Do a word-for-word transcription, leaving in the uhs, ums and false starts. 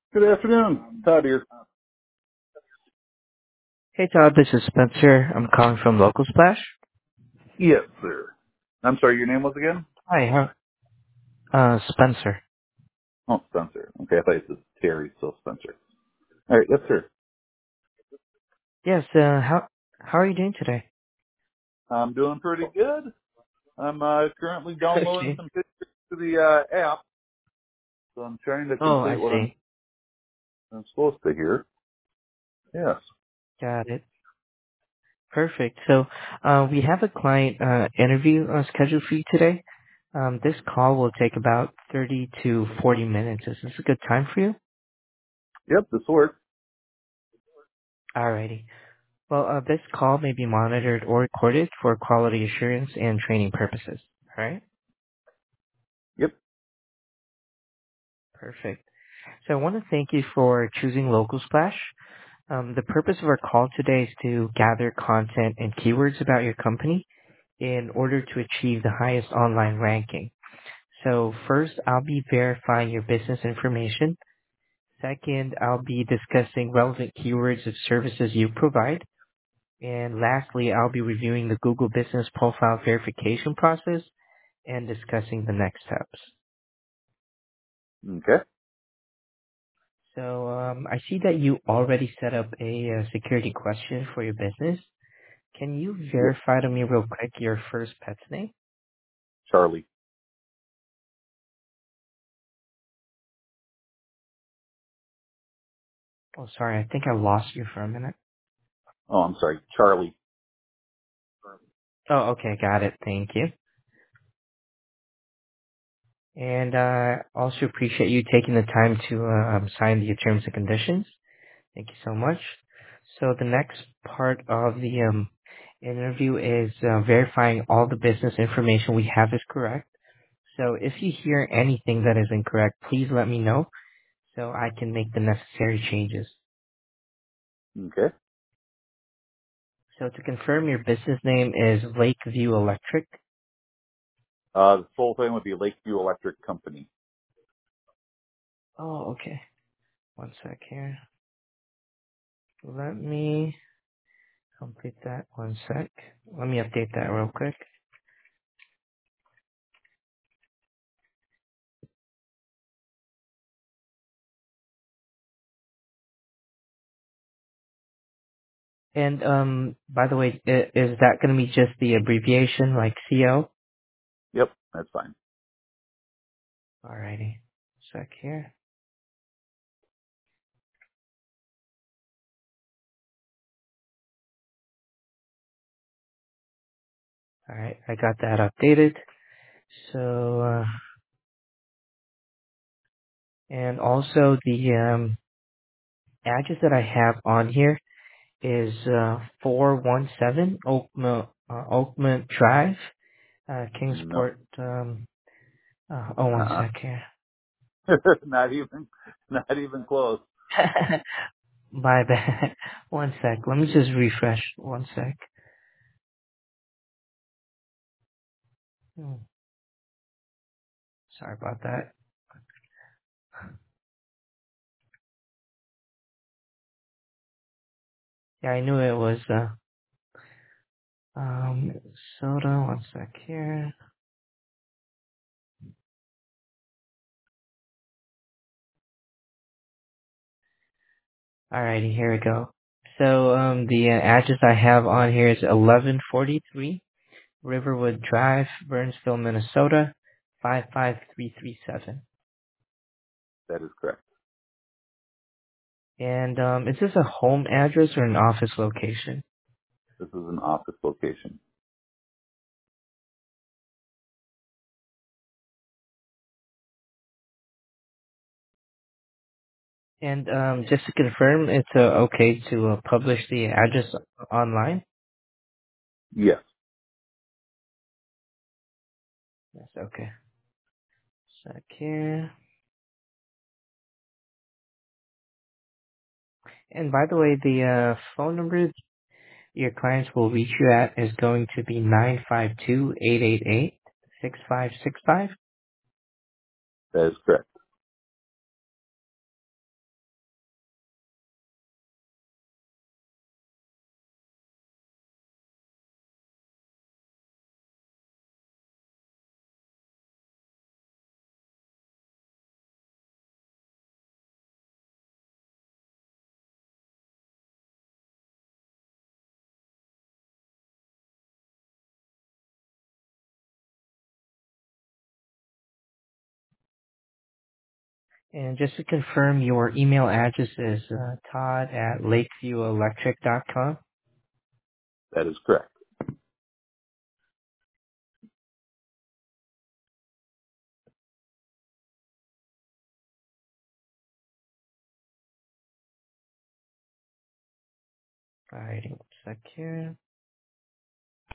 Good afternoon. Todd here. Hey Todd, this is Spencer. I'm calling from Local Splash. Yes, sir. I'm sorry, your name was again? Hi, how, uh, Spencer. Oh, Spencer. Okay, I thought it was Terry, so Spencer. All right, yes, sir. Yes, uh, how, how are you doing today? I'm doing pretty good. I'm uh, currently downloading Okay. some pictures to the uh, app, so I'm trying to Oh, complete I what I'm, see. I'm supposed to here. Yes. Got it. Perfect. So, uh, we have a client, uh, interview, uh, scheduled for you today. Um, this call will take about thirty to forty minutes. Is this a good time for you? Yep, this works. Alrighty. Well, uh, this call may be monitored or recorded for quality assurance and training purposes. Alright? Yep. Perfect. So I want to thank you for choosing Local Splash. Um, the purpose of our call today is to gather content and keywords about your company in order to achieve the highest online ranking. So first, I'll be verifying your business information. Second, I'll be discussing relevant keywords of services you provide. And lastly, I'll be reviewing the Google Business Profile verification process and discussing the next steps. Okay. So um, I see that you already set up a, uh security question for your business. Can you Yep. verify to me real quick your first pet's name? Charlie. Oh, sorry, I think I lost you for a minute. Oh, I'm sorry, Charlie. Oh, okay, got it. Thank you. And uh, also appreciate you taking the time to uh, um, sign the terms and conditions. Thank you so much. So the next part of the um, interview is uh, verifying all the business information we have is correct. So if you hear anything that is incorrect, please let me know so I can make the necessary changes. Okay. So to confirm, your business name is Lakeview Electric. Uh, the full thing would be Lakeview Electric Company. Oh, okay. One sec here. Let me complete that. One sec. Let me update that real quick. And um, by the way, i- is that going to be just the abbreviation, like C O? Yep, that's fine. Alrighty. Sec here. Alright, I got that updated. So, uh, and also the um, address that I have on here is uh, four one seven Oakmont, uh, Oakmont Drive, uh, No. Kingsport. Um, uh, oh, one Uh-uh. sec here. not even, not even close. My bad. One sec. Let me just refresh. One sec. Hmm, Sorry about that. Yeah, I knew it was, uh, um, soda. One sec here. Alrighty, here we go. So, um, the uh, address I have on here is eleven forty-three Riverwood Drive, Burnsville, Minnesota, five five three three seven. That is correct. And, um, is this a home address or an office location? This is an office location. And, um, just to confirm, it's, uh, okay to uh, publish the address online? Yes. Yes, okay. Sec here. And by the way, the uh, phone number your clients will reach you at is going to be nine five two, eight eight eight, six five six five. That is correct. And just to confirm, your email address is uh, todd at lakeview electric dot com. That is correct. Alrighty, one sec here.